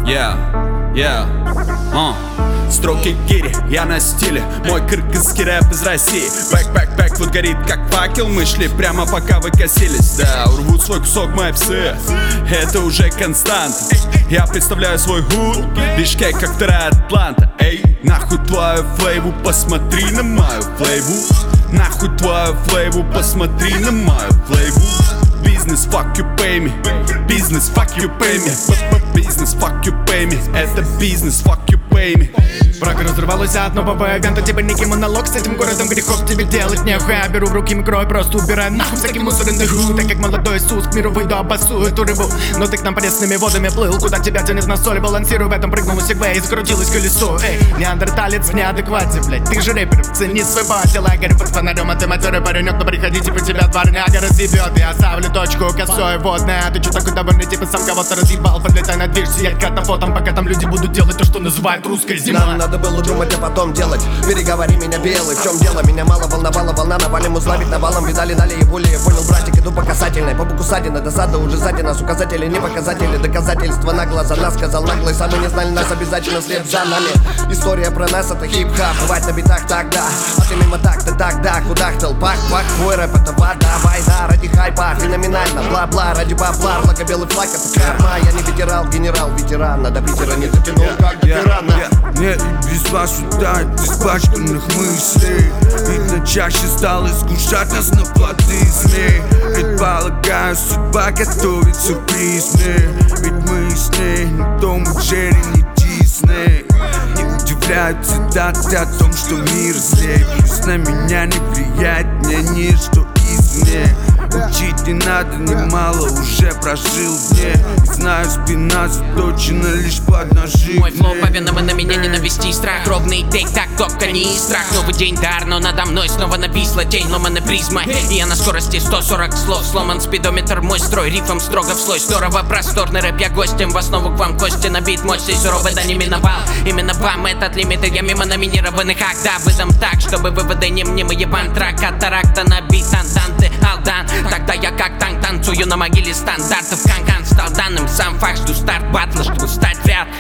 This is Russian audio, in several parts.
Строки гири, я на стиле. Мой кыргызский рэп из России. Бэк, вот горит как факел. Мы шли прямо пока вы косились. Да, урвут свой кусок мои псы. Это уже констант. Я представляю свой худ. Бишкек как вторая Атланта. Эй, нахуй твою флейву, посмотри на мою флейву. Нахуй твою флейву, посмотри на мою флейву. Бизнес, fuck you, pay me. Бизнес, fuck you, pay me. Бизнес, fuck you, pay me. Это бизнес, fuck you, pay me. Враг разрывалась от нового ивента. Типа некий монолог, с этим городом грехов тебе делать нехуй. Я беру в руки микро и просто убираю нахуй всякий мусорный ху. Так как молодой Иисус к миру выйду, обоссую эту рыбу. Но ты к нам пресными водами плыл, куда тебя тянет на соль. Балансирую в этом, прыгнул сегвей и закрутилось колесо. Эй, неандерталец в неадеквате, блять. Ты же рэпер, цени свой батил. Я горю под фонарем, а ты матерый паренек. Но приходите по тебя дворняга разъебет. Я оставлю точку косой водная. Ты чё такой довольный, типа сам кого-то разъебал. Подлетай на дверь, сиять катафотом, пока там люди будут делать то, что называют русская зима. Надо было думать, а потом делать. Переговори меня, белый, в чем дело? Меня мало волновала волна, навалим узловик навалом. Видали, дали и более. Я понял, братик, иду по касательной. По боку ссадина, досада уже сзади нас. Указатели, не показатели, доказательства нагло за нас. Сказал наглый, сами не знали нас, обязательно вслед за нами. История про нас, это хип-хап. Бывать на битах тогда, а ты мимо так-то тогда. Кудахтал, пак, твой рэп, это вода. Война ради хайпа, феноменально. Бла-бла, ради бабла, белый флаг, это карма. Я не ветеран, генерал-ветеран. Надо Питера не дотянул, как до пирана. Нет, без вас сюда, испачканных мыслей. Видно, чаще стал искушать нас на плоды змей. Предполагаю, судьба готовит сюрприз мне. Ведь мы с ней не Том и Джерри, не Дисней. Не удивляют цитаты о том, что мир злей. Пусть на меня не влияет мнение, что извне. Учить не надо, немало уже прожил дне. И знаю, спина заточена лишь под нажим. Мой флоу повинного на меня ненависти и страх. Ровный тейк, так топка не из страх. Новый день дар, но надо мной снова нависла тень ломаной призмой. И я на скорости 140 слов. Сломан спидометр, мой строй, рифом строго в слой. Здорово, просторный рэп, я гостем. В основу к вам кости набит, мощь сей суровый, да не миновал. Именно вам этот лимит, и я мимо номинированных. Ах да, выдам так, чтобы выводы не мнимые. Бантрак, катаракта, набит антанты, алдан. Тогда я как танк танцую на могиле стандартов. Канкан стал данным, сам факт, жду старт батла, чтобы стать в ряд.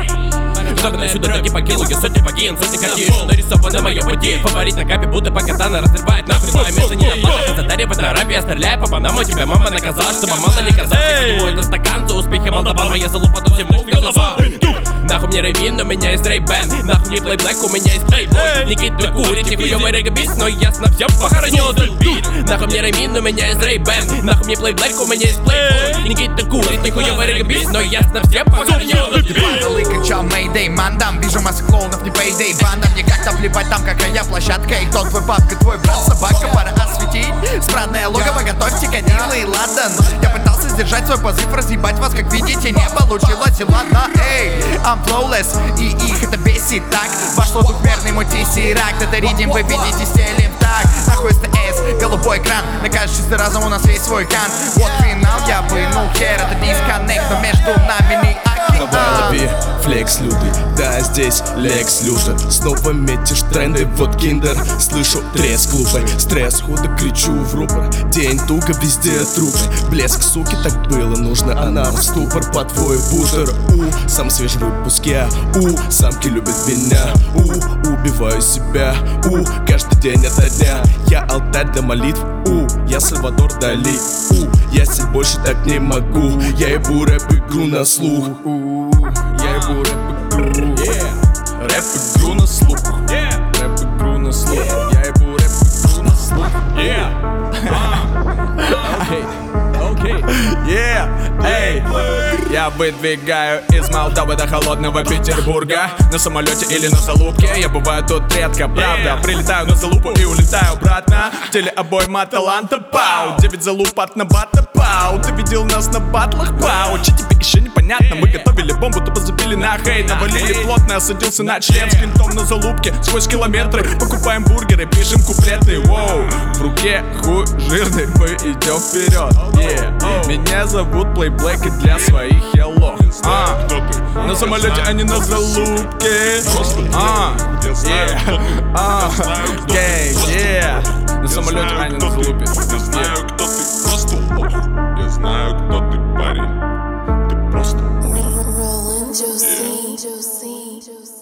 Чтобы сюда ноги покинул, я сотни погин, сотни картин нарисованы на моем пути. Фаворит на капе, будто по катана разрывает нахуй. Мое место не на планах, задаривает на рэпе. Я стреляю по банам, у тебя мама наказала, чтобы мало не казалось. Это стакан, за успехи молдаван, моя залупа тут всему в голова. Нахуй мне рэвин, у меня есть рэйбэн. Нахуй мне плейблэк, у меня есть плейбой. Никита курит, нихуёвый регабис, но ясно все похоронил этот бит. Нахуй мне рэвин, у меня есть рэйбэн. Нахуй мне плейблэк, у меня есть плейбой. Никита курит, нихуёвый регабис, но ясно все похоронил этот бит. Падал и кричал Мэйдэй, мандам. Вижу массу клоунов, не пейдей. Бандам мне как-то плевать там, какая площадка. И тот твой папка, твой брат, собака. Пора осветить спрадное логово, готовьте кадилы и ладан. Я пытался сдержать свой позыв, разъебать вас, как видите, не получилось. И ладно, эй, I'm flawless, и их это бесит так. Ваш слух двухмерный, мой тесерак. Это ридим, вы видите, стелим так. Нахуй СТС, голубой экран. На каждый чистый разум у нас есть свой кант. Вот финал, я вынул хер, это дисконнект, но между нами не океан. Давай лови, флекс лютый, да здесь Лекс Лютер. Снова метишь тренды, вот киндер. Слышу треск лупой, стресс, худо кричу в рупор. День туго, везде трупы. Блеск, суки, так было нужно, она в ступор по твой бутер. Сам свежий выпуск я, самки любят меня. Убиваю себя, каждый день ото дня. Я алтарь для молитв, я Сальвадор Дали. Я сеть больше так не могу. Я ебу рэп-игру на слух. Я ебу рэп-игру. Рэп-игру на слух. Рэп-игру на слух. Я ебу рэп-игру на слух. Эй, я выдвигаю из Молдовы до холодного Петербурга. На самолете или на залупке. Я бываю тут редко, правда. Прилетаю на залупу и улетаю обратно. В теле обойма таланта, пау. 9 залуп от набата, пау. Ты видел нас на батлах, пау. Че тебе еще непонятно? Мы готовили бомбу, тупо забили на хейт. Навалили плотно, осадился на член. С винтом на залупке, сквозь километры. Покупаем бургеры, пишем куплеты. Воу, в руке хуй жирный, мы идем вперед. Меня зовут Плейблэк и для своих hello. На самолете, а не на залупке. На самолете, а не на залупе. Я знаю, кто ты, просто лох. Я знаю, кто ты, парень. Ты просто лох. Juicy.